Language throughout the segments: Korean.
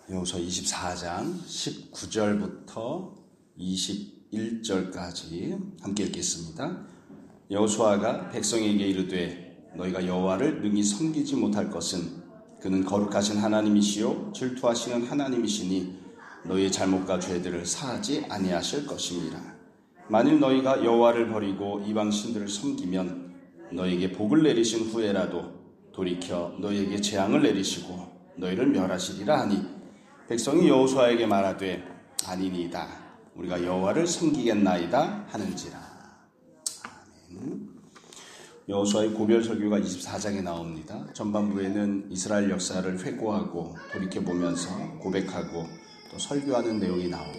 여호수아 24장 19절부터 21절까지 함께 읽겠습니다. 여호수아가 백성에게 이르되 너희가 여호와를 능히 섬기지 못할 것은 그는 거룩하신 하나님이시요 질투하시는 하나님이시니 너희의 잘못과 죄들을 사하지 아니하실 것임이라. 만일 너희가 여호와를 버리고 이방 신들을 섬기면 너희에게 복을 내리신 후에라도 돌이켜 너희에게 재앙을 내리시고 너희를 멸하시리라 하니 백성이 여호수아에게 말하되 아니니이다 우리가 여호와를 섬기겠나이다 하는지라. 아멘. 여호수아의 고별 설교가 24장에 나옵니다. 전반부에는 이스라엘 역사를 회고하고 돌이켜보면서 고백하고 또 설교하는 내용이 나오고,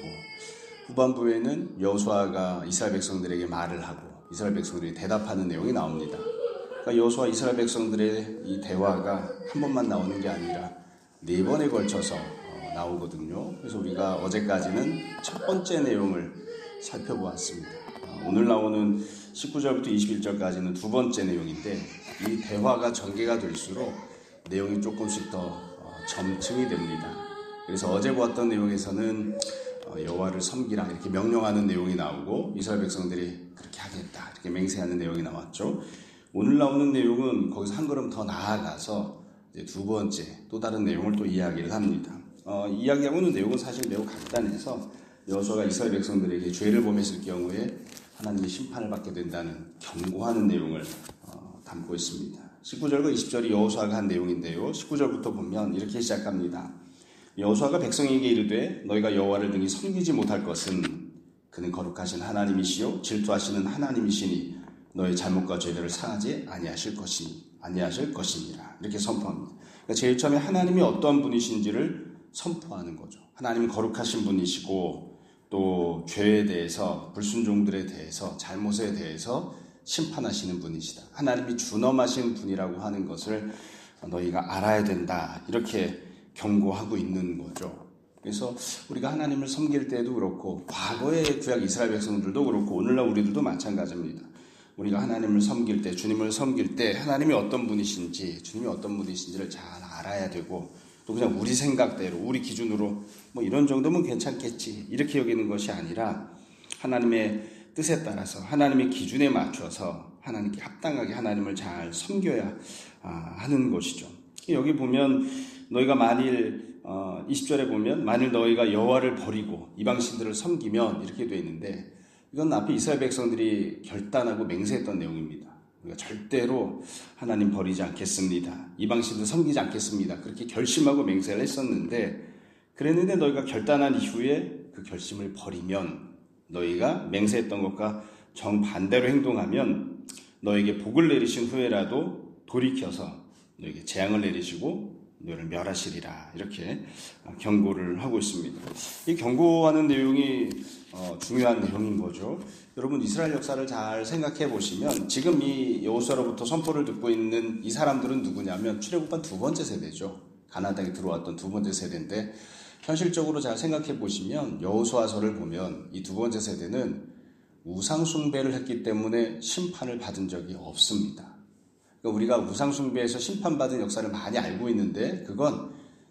후반부에는 여호수아가 이스라엘 백성들에게 말을 하고 이스라엘 백성들이 대답하는 내용이 나옵니다. 그러니까 여호수아 이스라엘 백성들의 이 대화가 한 번만 나오는 게 아니라 4번에 걸쳐서 나오거든요. 그래서 우리가 어제까지는 첫 번째 내용을 살펴보았습니다. 오늘 나오는 19절부터 21절까지는 두 번째 내용인데, 이 대화가 전개가 될수록 내용이 조금씩 더 점층이 됩니다. 그래서 어제 보았던 내용에서는 여호와를 섬기라 이렇게 명령하는 내용이 나오고 이스라엘 백성들이 그렇게 하겠다 이렇게 맹세하는 내용이 나왔죠. 오늘 나오는 내용은 거기서 한 걸음 더 나아가서 이제 두 번째 또 다른 내용을 또 이야기를 합니다. 이야기하고 있는 내용은 사실 매우 간단해서 여호수아가 이스라엘 백성들에게 죄를 범했을 경우에 하나님의 심판을 받게 된다는 경고하는 내용을 담고 있습니다. 19절과 20절이 여호수아가 한 내용인데요. 19절부터 보면 이렇게 시작합니다. 여호수아가 백성에게 이르되 너희가 여호와를 능히 섬기지 못할 것은 그는 거룩하신 하나님이시요 질투하시는 하나님이시니 너희 잘못과 죄들을 사하지 아니하실 것이니라 이렇게 선포합니다. 그러니까 제일 처음에 하나님이 어떠한 분이신지를 선포하는 거죠. 하나님은 거룩하신 분이시고 또 죄에 대해서, 불순종들에 대해서, 잘못에 대해서 심판하시는 분이시다. 하나님이 준엄하신 분이라고 하는 것을 너희가 알아야 된다 이렇게 경고하고 있는 거죠. 그래서 우리가 하나님을 섬길 때도 그렇고 과거의 구약 이스라엘 백성들도 그렇고 오늘날 우리들도 마찬가지입니다. 우리가 하나님을 섬길 때, 주님을 섬길 때 하나님이 어떤 분이신지, 주님이 어떤 분이신지를 잘 알아야 되고, 또 그냥 우리 생각대로, 우리 기준으로 뭐 이런 정도면 괜찮겠지 이렇게 여기는 것이 아니라 하나님의 뜻에 따라서 하나님의 기준에 맞춰서 하나님께 합당하게 하나님을 잘 섬겨야 하는 것이죠. 여기 보면 너희가 만일 20절에 보면 만일 너희가 여호와를 버리고 이방신들을 섬기면 이렇게 되어 있는데, 이건 앞에 이스라엘 백성들이 결단하고 맹세했던 내용입니다. 우리가 절대로 하나님 버리지 않겠습니다. 이방신들 섬기지 않겠습니다. 그렇게 결심하고 맹세를 했었는데, 그랬는데 너희가 결단한 이후에 그 결심을 버리면, 너희가 맹세했던 것과 정반대로 행동하면 너에게 복을 내리신 후에라도 돌이켜서 너에게 재앙을 내리시고 너희를 멸하시리라 이렇게 경고를 하고 있습니다. 이 경고하는 내용이 중요한 내용인 거죠. 여러분, 이스라엘 역사를 잘 생각해 보시면 지금 이 여호수아로부터 선포를 듣고 있는 이 사람들은 누구냐면 출애굽한 두 번째 세대죠. 가나안 땅에 들어왔던 두 번째 세대인데, 현실적으로 잘 생각해 보시면 여호수아서를 보면 이 두 번째 세대는 우상 숭배를 했기 때문에 심판을 받은 적이 없습니다. 우리가 우상 숭배에서 심판받은 역사를 많이 알고 있는데 그건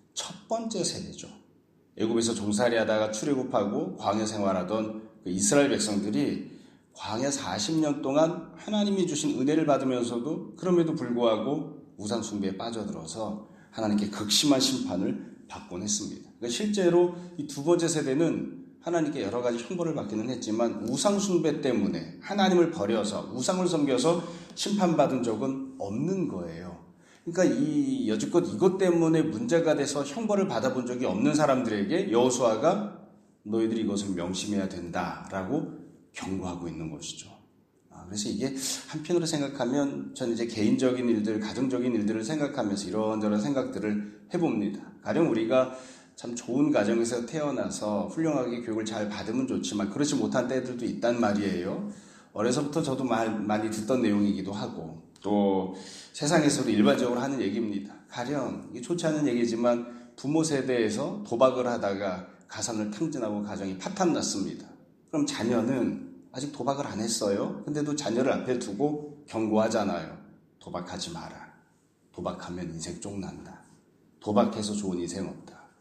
첫 번째 세대죠. 애굽에서 종살이 하다가 출애굽하고 광야 생활하던 그 이스라엘 백성들이 광야 40년 동안 하나님이 주신 은혜를 받으면서도 그럼에도 불구하고 우상 숭배에 빠져들어서 하나님께 극심한 심판을 받곤 했습니다. 그러니까 실제로 이 두 번째 세대는 하나님께 여러 가지 형벌을 받기는 했지만 우상 숭배 때문에 하나님을 버려서 우상을 섬겨서 심판받은 적은 없는 거예요. 그러니까 이 여지껏 이것 때문에 문제가 돼서 형벌을 받아본 적이 없는 사람들에게 여호수아가 너희들이 이것을 명심해야 된다라고 경고하고 있는 것이죠. 그래서 이게 한편으로 생각하면 저는 이제 개인적인 일들, 가정적인 일들을 생각하면서 이런저런 생각들을 해봅니다. 가령 우리가 참 좋은 가정에서 태어나서 훌륭하게 교육을 잘 받으면 좋지만 그렇지 못한 때들도 있단 말이에요. 어려서부터 저도 많이 듣던 내용이기도 하고, 또 세상에서도 일반적으로 하는 얘기입니다. 가령 이게 좋지 않은 얘기지만 부모 세대에서 도박을 하다가 가산을 탕진하고 가정이 파탄났습니다. 그럼 자녀는 아직 도박을 안 했어요. 근데도 자녀를 앞에 두고 경고하잖아요. 도박하지 마라. 도박하면 인생 쪽난다. 도박해서 좋은 인생 없다.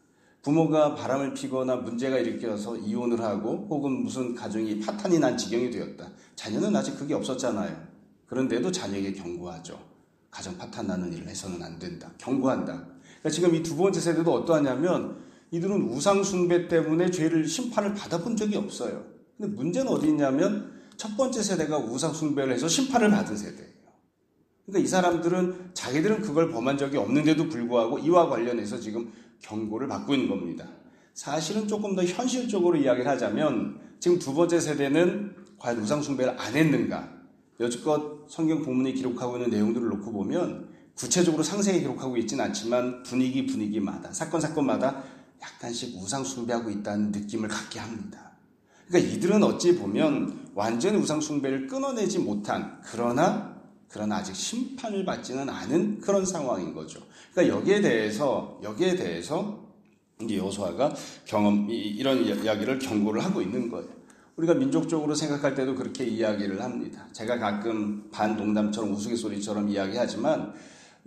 부모가 바람을 피거나 문제가 일으켜서 이혼을 하고 혹은 무슨 가정이 파탄이 난 지경이 되었다. 자녀는 아직 그게 없었잖아요. 그런데도 자녀에게 경고하죠. 가정 파탄 나는 일을 해서는 안 된다. 경고한다. 그러니까 지금 이 두 번째 세대도 어떠하냐면 이들은 우상 숭배 때문에 죄를 심판을 받아본 적이 없어요. 근데 문제는 어디 있냐면 첫 번째 세대가 우상 숭배를 해서 심판을 받은 세대예요. 그러니까 이 사람들은 자기들은 그걸 범한 적이 없는데도 불구하고 이와 관련해서 지금 경고를 받고 있는 겁니다. 사실은 조금 더 현실적으로 이야기를 하자면 지금 두 번째 세대는 과연 우상 숭배를 안 했는가? 여지껏 성경 본문이 기록하고 있는 내용들을 놓고 보면 구체적으로 상세히 기록하고 있지는 않지만 분위기마다 사건마다 약간씩 우상 숭배하고 있다는 느낌을 갖게 합니다. 그러니까 이들은 어찌 보면 완전히 우상 숭배를 끊어내지 못한 그러나 아직 심판을 받지는 않은 그런 상황인 거죠. 그러니까 여기에 대해서 이제 여호수아가 이런 이야기를 경고를 하고 있는 거예요. 우리가 민족적으로 생각할 때도 그렇게 이야기를 합니다. 제가 가끔 반농담처럼 우스갯소리처럼 이야기하지만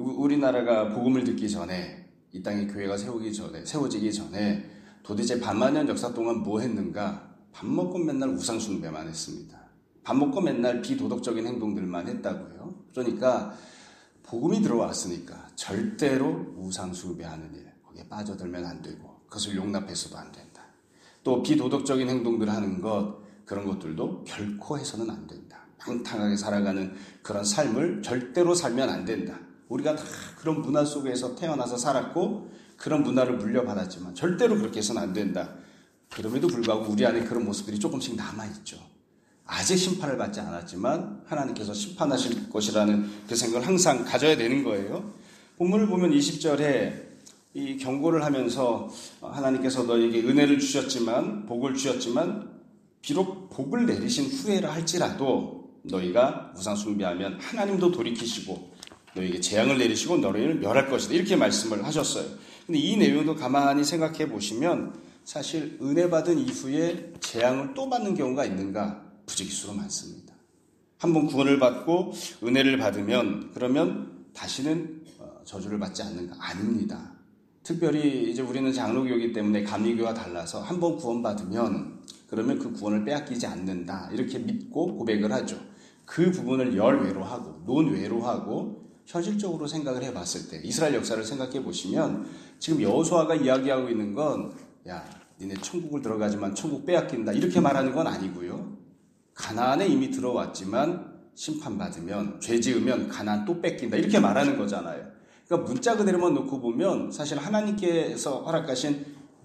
우리나라가 복음을 듣기 전에 이 땅에 교회가 세워지기 전에 도대체 반만년 역사 동안 뭐 했는가? 밥 먹고 맨날 우상 숭배만 했습니다. 밥 먹고 맨날 비도덕적인 행동들만 했다고요. 그러니까 복음이 들어왔으니까 절대로 우상 숭배하는 일 거기에 빠져들면 안 되고 그것을 용납해서도 안 된다. 또 비도덕적인 행동들 하는 것 그런 것들도 결코 해서는 안 된다. 방탕하게 살아가는 그런 삶을 절대로 살면 안 된다. 우리가 다 그런 문화 속에서 태어나서 살았고 그런 문화를 물려받았지만 절대로 그렇게 해서는 안 된다. 그럼에도 불구하고 우리 안에 그런 모습들이 조금씩 남아있죠. 아직 심판을 받지 않았지만 하나님께서 심판하실 것이라는 그 생각을 항상 가져야 되는 거예요. 본문을 보면 20절에 이 경고를 하면서 하나님께서 너에게 은혜를 주셨지만 복을 주셨지만 비록 복을 내리신 후에라 할지라도 너희가 우상 숭배하면 하나님도 돌이키시고 너희에게 재앙을 내리시고 너희를 멸할 것이다. 이렇게 말씀을 하셨어요. 근데 이 내용도 가만히 생각해 보시면 사실 은혜 받은 이후에 재앙을 또 받는 경우가 있는가? 부지기수로 많습니다. 한번 구원을 받고 은혜를 받으면 그러면 다시는 저주를 받지 않는가? 아닙니다. 특별히 이제 우리는 장로교이기 때문에 감리교와 달라서 한번 구원받으면 그러면 그 구원을 빼앗기지 않는다. 이렇게 믿고 고백을 하죠. 그 부분을 열외로 하고 논외로 하고 현실적으로 생각을 해봤을 때 이스라엘 역사를 생각해 보시면 지금 여호수아가 이야기하고 있는 건 야, 니네 천국을 들어가지만 천국 빼앗긴다. 이렇게 말하는 건 아니고요. 가나안에 이미 들어왔지만 심판받으면 죄 지으면 가나안 또 뺏긴다. 이렇게 말하는 거잖아요. 그러니까 문자 그대로만 놓고 보면 사실 하나님께서 허락하신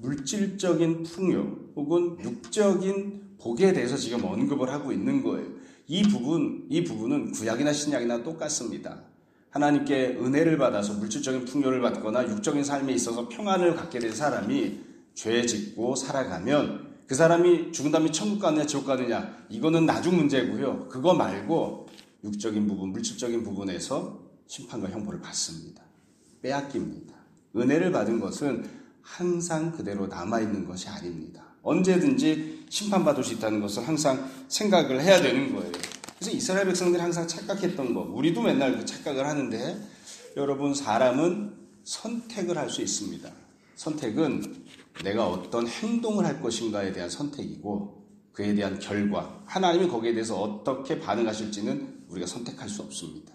물질적인 풍요 혹은 육적인 복에 대해서 지금 언급을 하고 있는 거예요. 이 부분은 구약이나 신약이나 똑같습니다. 하나님께 은혜를 받아서 물질적인 풍요를 받거나 육적인 삶에 있어서 평안을 갖게 된 사람이 죄 짓고 살아가면 그 사람이 죽은 다음에 천국 가느냐 지옥 가느냐 이거는 나중 문제고요. 그거 말고 육적인 부분, 물질적인 부분에서 심판과 형벌을 받습니다. 빼앗깁니다. 은혜를 받은 것은 항상 그대로 남아있는 것이 아닙니다. 언제든지 심판받을 수 있다는 것을 항상 생각을 해야 되는 거예요. 그래서 이스라엘 백성들이 항상 착각했던 거, 우리도 맨날 그 착각을 하는데 여러분 사람은 선택을 할 수 있습니다. 선택은 내가 어떤 행동을 할 것인가에 대한 선택이고 그에 대한 결과, 하나님이 거기에 대해서 어떻게 반응하실지는 우리가 선택할 수 없습니다.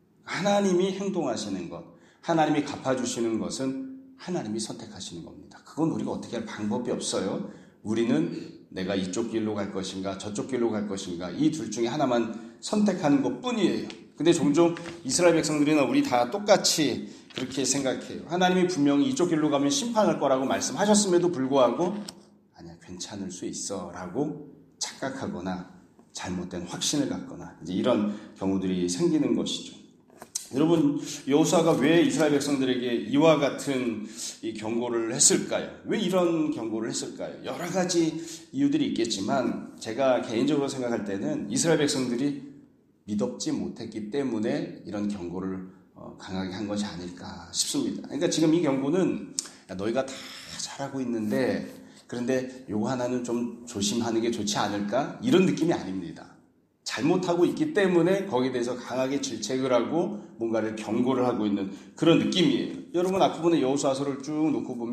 하나님이 행동하시는 것, 하나님이 갚아주시는 것은 하나님이 선택하시는 겁니다. 그건 우리가 어떻게 할 방법이 없어요. 우리는 내가 이쪽 길로 갈 것인가 저쪽 길로 갈 것인가 이 둘 중에 하나만 선택하는 것뿐이에요. 근데 종종 이스라엘 백성들이나 우리 다 똑같이 그렇게 생각해요. 하나님이 분명히 이쪽 길로 가면 심판할 거라고 말씀하셨음에도 불구하고 아니야 괜찮을 수 있어 라고 착각하거나 잘못된 확신을 갖거나 이제 이런 경우들이 생기는 것이죠. 여러분 여호수아가 왜 이스라엘 백성들에게 이와 같은 이 경고를 했을까요? 왜 이런 경고를 했을까요? 여러 가지 이유들이 있겠지만 제가 개인적으로 생각할 때는 이스라엘 백성들이 믿었지 못했기 때문에 이런 경고를 강하게 한 것이 아닐까 싶습니다. 그러니까 지금 이 경고는 야, 너희가 다 잘하고 있는데 그런데 요거 하나는 좀 조심하는 게 좋지 않을까? 이런 느낌이 아닙니다. 잘못하고 있기 때문에 거기에 대해서 강하게 질책을 하고 뭔가를 경고를 하고 있는 그런 느낌이에요. 여러분 앞부분에 여호수아서를 쭉 놓고 보면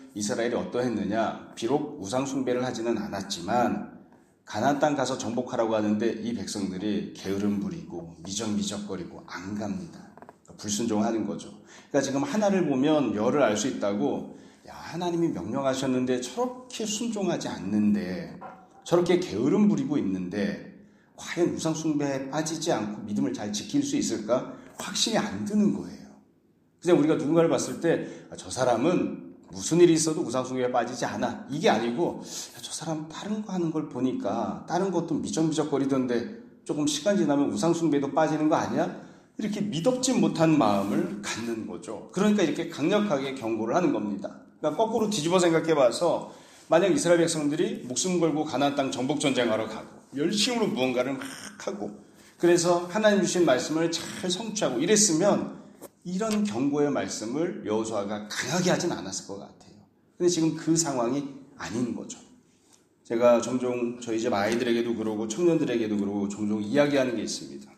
이스라엘이 어떠했느냐? 비록 우상 숭배를 하지는 않았지만 가나안 땅 가서 정복하라고 하는데 이 백성들이 게으름 부리고 미적미적거리고 안 갑니다. 불순종하는 거죠. 그러니까 지금 하나를 보면 열을 알 수 있다고, 야, 하나님이 명령하셨는데 저렇게 순종하지 않는데, 저렇게 게으름 부리고 있는데 과연 우상 숭배에 빠지지 않고 믿음을 잘 지킬 수 있을까? 확신이 안 드는 거예요. 그냥 우리가 누군가를 봤을 때 저 사람은 무슨 일이 있어도 우상 숭배에 빠지지 않아, 이게 아니고 저 사람 다른 거 하는 걸 보니까 다른 것도 미적미적거리던데 조금 시간 지나면 우상 숭배도 빠지는 거 아니야? 이렇게 미덥지 못한 마음을 갖는 거죠. 그러니까 이렇게 강력하게 경고를 하는 겁니다. 그러니까 거꾸로 뒤집어 생각해 봐서 만약 이스라엘 백성들이 목숨 걸고 가나안 땅 정복 전쟁하러 가고 열심으로 무언가를 막 하고 그래서 하나님 주신 말씀을 잘 성취하고 이랬으면 이런 경고의 말씀을 여호수아가 강하게 하진 않았을 것 같아요. 근데 지금 그 상황이 아닌 거죠. 제가 종종 저희 집 아이들에게도 그러고 청년들에게도 그러고 종종 이야기하는 게 있습니다.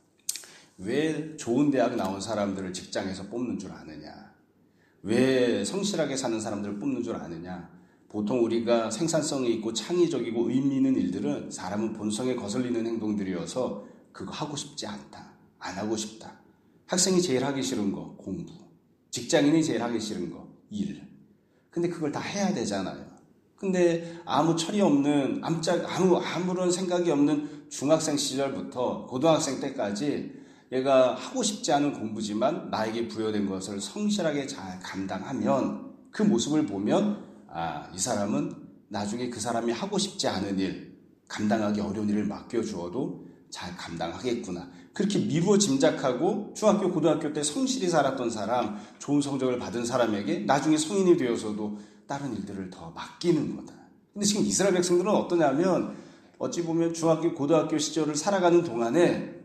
왜 좋은 대학 나온 사람들을 직장에서 뽑는 줄 아느냐? 왜 성실하게 사는 사람들을 뽑는 줄 아느냐? 보통 우리가 생산성이 있고 창의적이고 의미 있는 일들은 사람은 본성에 거슬리는 행동들이어서 그거 하고 싶지 않다. 안 하고 싶다. 학생이 제일 하기 싫은 거 공부. 직장인이 제일 하기 싫은 거 일. 근데 그걸 다 해야 되잖아요. 근데 아무 철이 없는 아무런 생각이 없는 중학생 시절부터 고등학생 때까지 얘가 하고 싶지 않은 공부지만 나에게 부여된 것을 성실하게 잘 감당하면 그 모습을 보면 이 사람은 나중에 그 사람이 하고 싶지 않은 일, 감당하기 어려운 일을 맡겨주어도 잘 감당하겠구나. 그렇게 미루어 짐작하고 중학교, 고등학교 때 성실히 살았던 사람, 좋은 성적을 받은 사람에게 나중에 성인이 되어서도 다른 일들을 더 맡기는 거다. 근데 지금 이스라엘 백성들은 어떠냐면 어찌 보면 중학교, 고등학교 시절을 살아가는 동안에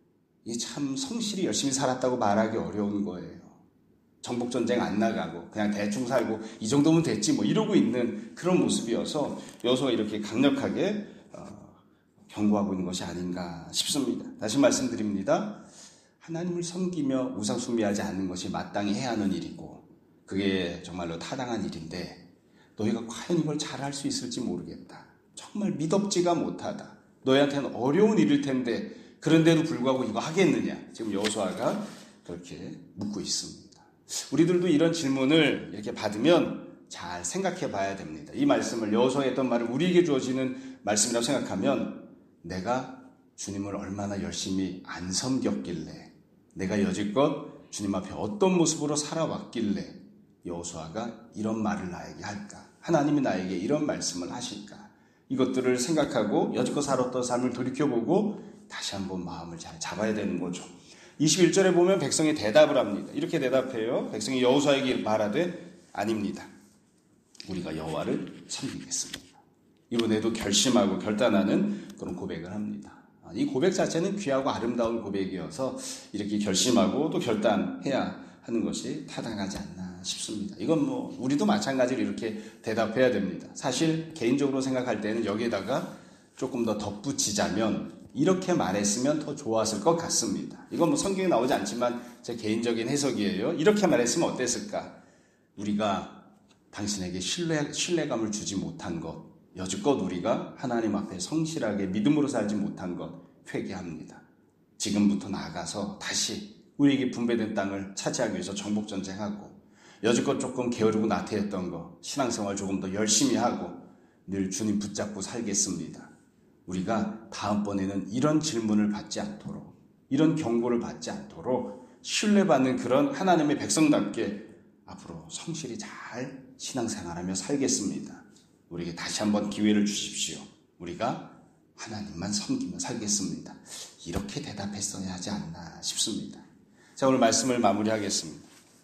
참 성실히 열심히 살았다고 말하기 어려운 거예요. 정복전쟁 안 나가고 그냥 대충 살고 이 정도면 됐지 뭐 이러고 있는 그런 모습이어서 여호수아가 이렇게 강력하게 경고하고 있는 것이 아닌가 싶습니다. 다시 말씀드립니다. 하나님을 섬기며 우상 숭배하지 않는 것이 마땅히 해야 하는 일이고 그게 정말로 타당한 일인데 너희가 과연 이걸 잘할 수 있을지 모르겠다. 정말 미덥지가 못하다. 너희한테는 어려운 일일 텐데 그런데도 불구하고 이거 하겠느냐. 지금 여호수아가 그렇게 묻고 있습니다. 우리들도 이런 질문을 이렇게 받으면 잘 생각해 봐야 됩니다. 이 말씀을 여호수아가 했던 말을 우리에게 주어지는 말씀이라고 생각하면 내가 주님을 얼마나 열심히 안 섬겼길래 내가 여지껏 주님 앞에 어떤 모습으로 살아왔길래 여호수아가 이런 말을 나에게 할까? 하나님이 나에게 이런 말씀을 하실까? 이것들을 생각하고 여지껏 살았던 삶을 돌이켜보고 다시 한번 마음을 잘 잡아야 되는 거죠. 21절에 보면 백성이 대답을 합니다. 이렇게 대답해요. 백성이 여호수아에게 말하되 아닙니다. 우리가 여호와를 섬기겠습니다. 이번에도 결심하고 결단하는 그런 고백을 합니다. 이 고백 자체는 귀하고 아름다운 고백이어서 이렇게 결심하고 또 결단해야 하는 것이 타당하지 않나 싶습니다. 이건 뭐 우리도 마찬가지로 이렇게 대답해야 됩니다. 사실 개인적으로 생각할 때는 여기에다가 조금 더 덧붙이자면 이렇게 말했으면 더 좋았을 것 같습니다. 이건 뭐 성경에 나오지 않지만 제 개인적인 해석이에요. 이렇게 말했으면 어땠을까? 우리가 당신에게 신뢰감을 주지 못한 것, 여지껏 우리가 하나님 앞에 성실하게 믿음으로 살지 못한 것 회개합니다. 지금부터 나아가서 다시 우리에게 분배된 땅을 차지하기 위해서 정복전쟁하고 여지껏 조금 게으르고 나태했던 거 신앙생활 조금 더 열심히 하고 늘 주님 붙잡고 살겠습니다. 우리가 다음번에는 이런 질문을 받지 않도록 이런 경고를 받지 않도록 신뢰받는 그런 하나님의 백성답게 앞으로 성실히 잘 신앙생활하며 살겠습니다. 우리에게 다시 한번 기회를 주십시오. 우리가 하나님만 섬기며 살겠습니다. 이렇게 대답했어야 하지 않나 싶습니다. 자, 오늘 말씀을 마무리하겠습니다.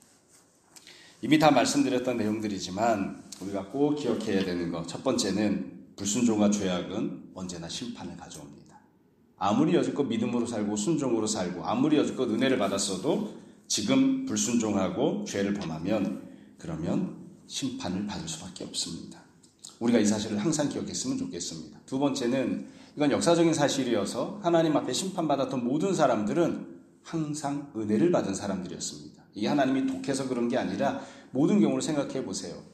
이미 다 말씀드렸던 내용들이지만 우리가 꼭 기억해야 되는 것, 첫 번째는 불순종과 죄악은 언제나 심판을 가져옵니다. 아무리 여지껏 믿음으로 살고 순종으로 살고 아무리 여지껏 은혜를 받았어도 지금 불순종하고 죄를 범하면 그러면 심판을 받을 수밖에 없습니다. 우리가 이 사실을 항상 기억했으면 좋겠습니다. 두 번째는 이건 역사적인 사실이어서 하나님 앞에 심판받았던 모든 사람들은 항상 은혜를 받은 사람들이었습니다. 이게 하나님이 독해서 그런 게 아니라 모든 경우를 생각해 보세요.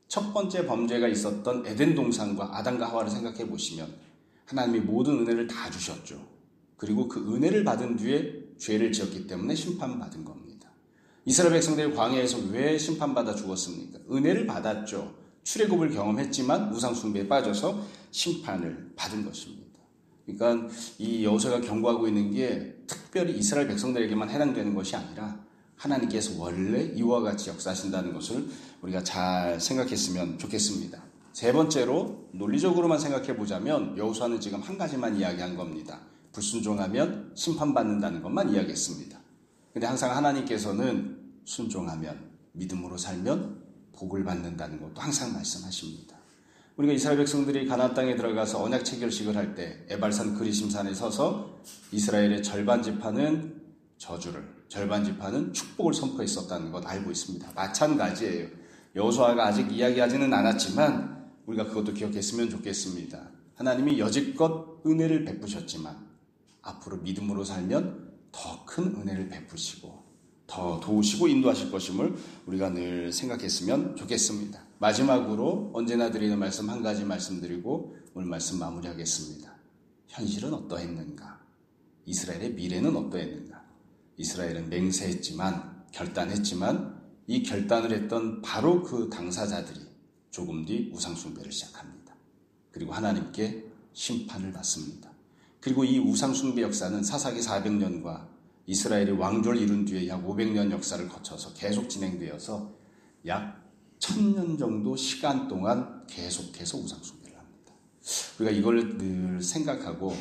첫 번째 범죄가 있었던 에덴 동산과 아담과 하와를 생각해 보시면 하나님이 모든 은혜를 다 주셨죠. 그리고 그 은혜를 받은 뒤에 죄를 지었기 때문에 심판받은 겁니다. 이스라엘 백성들이 광야에서 왜 심판받아 죽었습니까? 은혜를 받았죠. 출애굽을 경험했지만 우상 숭배에 빠져서 심판을 받은 것입니다. 그러니까 이 여호수아가 경고하고 있는 게 특별히 이스라엘 백성들에게만 해당되는 것이 아니라 하나님께서 원래 이와 같이 역사하신다는 것을 우리가 잘 생각했으면 좋겠습니다. 세 번째로 논리적으로만 생각해 보자면 여호수아는 지금 한 가지만 이야기한 겁니다. 불순종하면 심판받는다는 것만 이야기했습니다. 근데 항상 하나님께서는 순종하면, 믿음으로 살면 복을 받는다는 것도 항상 말씀하십니다. 우리가 이스라엘 백성들이 가나안 땅에 들어가서 언약 체결식을 할 때 에발산 그리심산에 서서 이스라엘의 절반 지파는 저주를, 절반 지파는 축복을 선포했었다는 것 알고 있습니다. 마찬가지예요. 여호수아가 아직 이야기하지는 않았지만 우리가 그것도 기억했으면 좋겠습니다. 하나님이 여지껏 은혜를 베푸셨지만 앞으로 믿음으로 살면 더 큰 은혜를 베푸시고 더 도우시고 인도하실 것임을 우리가 늘 생각했으면 좋겠습니다. 마지막으로 언제나 드리는 말씀 한 가지 말씀드리고 오늘 말씀 마무리하겠습니다. 현실은 어떠했는가? 이스라엘의 미래는 어떠했는가? 이스라엘은 맹세했지만, 결단했지만 이 결단을 했던 바로 그 당사자들이 조금 뒤 우상숭배를 시작합니다. 그리고 하나님께 심판을 받습니다. 그리고 이 우상숭배 역사는 사사기 400년과 이스라엘이 왕조를 이룬 뒤에 약 500년 역사를 거쳐서 계속 진행되어서 약 1000년 정도 시간 동안 계속해서 우상숭배를 합니다. 우리가 이걸 늘 생각하고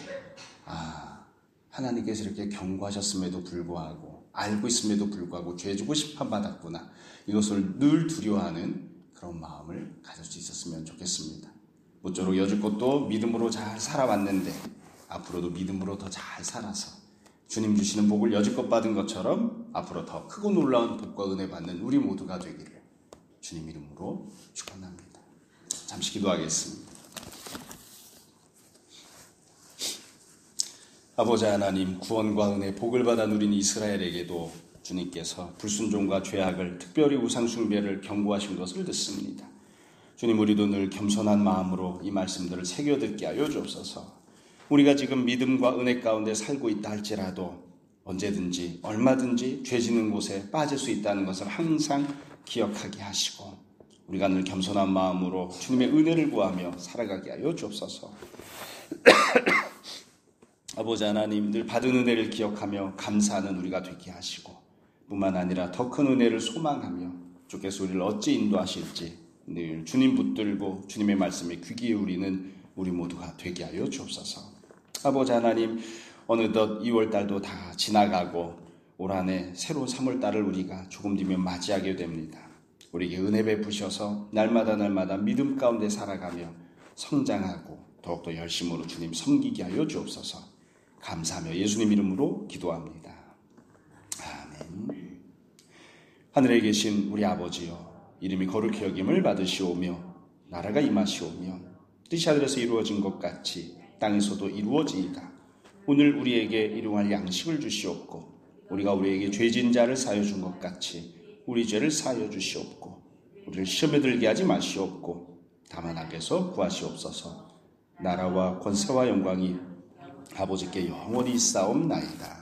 하나님께서 이렇게 경고하셨음에도 불구하고 알고 있음에도 불구하고 죄 주고 심판받았구나. 이것을 늘 두려워하는 그런 마음을 가질 수 있었으면 좋겠습니다. 모쪼록 여지껏 또 믿음으로 잘 살아왔는데 앞으로도 믿음으로 더 잘 살아서 주님 주시는 복을 여지껏 받은 것처럼 앞으로 더 크고 놀라운 복과 은혜 받는 우리 모두가 되기를 주님 이름으로 축원합니다. 잠시 기도하겠습니다. 아버지 하나님, 구원과 은혜, 복을 받아 누린 이스라엘에게도 주님께서 불순종과 죄악을, 특별히 우상숭배를 경고하신 것을 듣습니다. 주님, 우리도 늘 겸손한 마음으로 이 말씀들을 새겨듣게 하여 주옵소서. 우리가 지금 믿음과 은혜 가운데 살고 있다 할지라도 언제든지 얼마든지 죄 짓는 곳에 빠질 수 있다는 것을 항상 기억하게 하시고 우리가 늘 겸손한 마음으로 주님의 은혜를 구하며 살아가게 하여 주옵소서. 아버지 하나님, 늘 받은 은혜를 기억하며 감사하는 우리가 되게 하시고 뿐만 아니라 더 큰 은혜를 소망하며 주께서 우리를 어찌 인도하실지 늘 주님 붙들고 주님의 말씀에 귀 기울이는 우리 모두가 되게 하여 주옵소서. 아버지 하나님, 어느덧 2월달도 다 지나가고 올 한해 새로운 3월달을 우리가 조금 뒤면 맞이하게 됩니다. 우리에게 은혜 베푸셔서 날마다 믿음 가운데 살아가며 성장하고 더욱더 열심으로 주님 섬기게 하여 주옵소서. 감사하며 예수님 이름으로 기도합니다. 아멘. 하늘에 계신 우리 아버지여, 이름이 거룩히 여김을 받으시오며 나라가 임하시오며 뜻이 하늘에서 이루어진 것 같이 땅에서도 이루어지이다. 오늘 우리에게 일용할 양식을 주시옵고 우리가 우리에게 죄진 자를 사하여 준 것 같이 우리 죄를 사하여 주시옵고 우리를 시험에 들게 하지 마시옵고 다만 악에서 구하시옵소서. 나라와 권세와 영광이 아버지께 영원히 있사옵나이다.